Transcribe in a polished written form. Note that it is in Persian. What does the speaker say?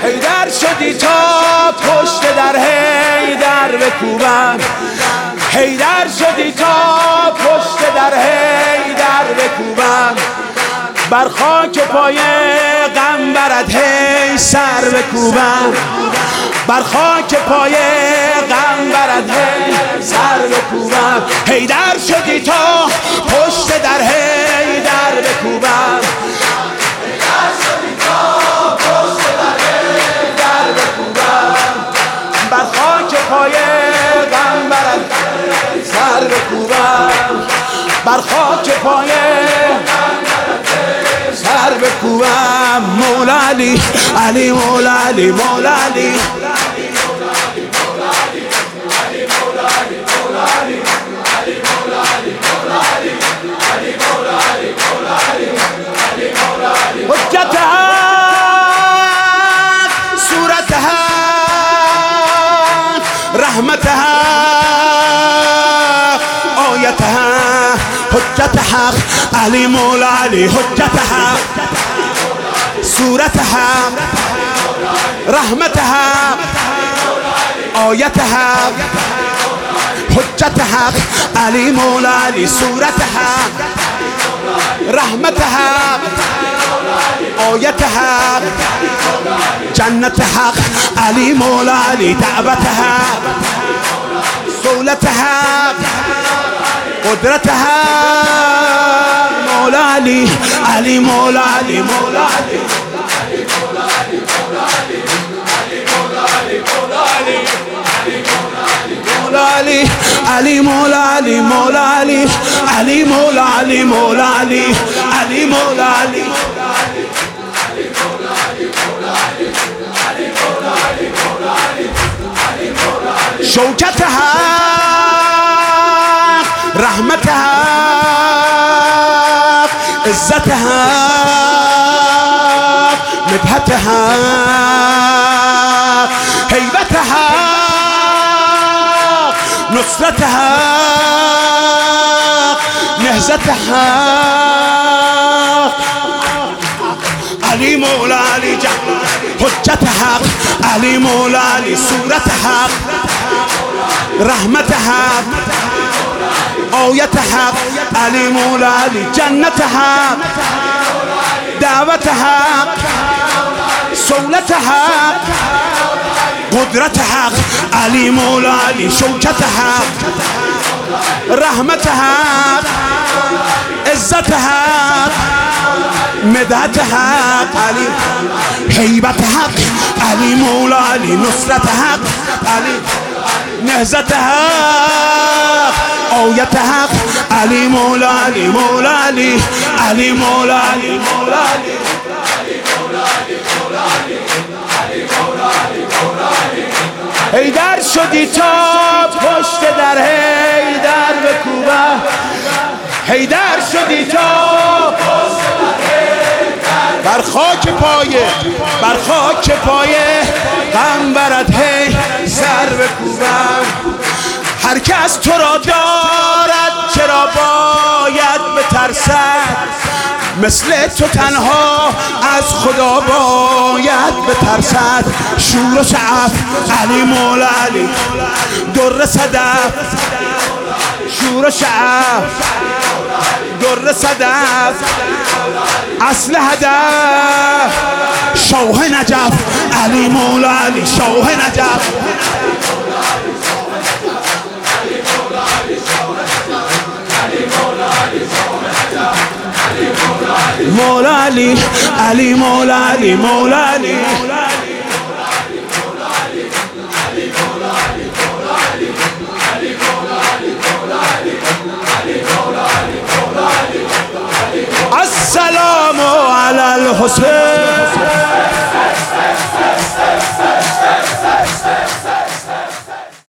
حیدر شدی تا پشت در حیدر بکوبم، حیدر شدی تا پشت در حیدر بکوبم، بر خاک پای غمبرت هی سر بکوبم، بر خاک پای غمبرت هی سر بکوبم. حیدر شدی تا پشت در حیدر بکوبم، حیدر شدی تا پشت در حیدر بکوبم، بر خاک پای غمبرت سر بکوبم، بر خاک پای سر بکوبم. مولا علی علی مولا علی مولا علی حجت حق صورت حق رحمت حق آیت حق حجت حق علی مولا علی حجت حق صورت حق رحمت حق آیت حق حجت حق علی مولا علی صورت حق رحمت حق آیت حق جنت حق علی مولا علی دعوت حق صولت حق قدرت حق مولا علی علی مولا علی مولا علی علی علی مولا علی مولا علی علی مولا علی مولا علی علی مولا علی شوکت حق رحمت حق عزت حق مدحت حق هیبت حق نصرت حق نهضت حق علی مولا علی حجت حق علی مولا علی صورت حق رحمت حق آیت حق علی مولا علی جنت حق دعوت حق صولت حق قدرت حق علی مولا علی شوکت حق رحمت حق عزت حق مدحت حق علی هیبت حق علی مولا علی نصرت حق علی نهضت حق آیت حق علی مولا علی مولا علی علی مولا علی مولا علی حیدر شدی تا پشت در حیدر بکوبم، حیدر شدی تا پشت در حیدر بر خاک پایه بر خاک پایه غمبرت هی سر بکوبم. هر کس تو را دارد چرا باید بترسد، مثل تو تنها از خدا باید بترسد. شور و شعف علی مولا علی در صدف شور و شعف در صدف اصل هدف شوه نجف علی مولا علی شوه نجف مولا علی علی مولا علی مولا علی السلام علی الحسین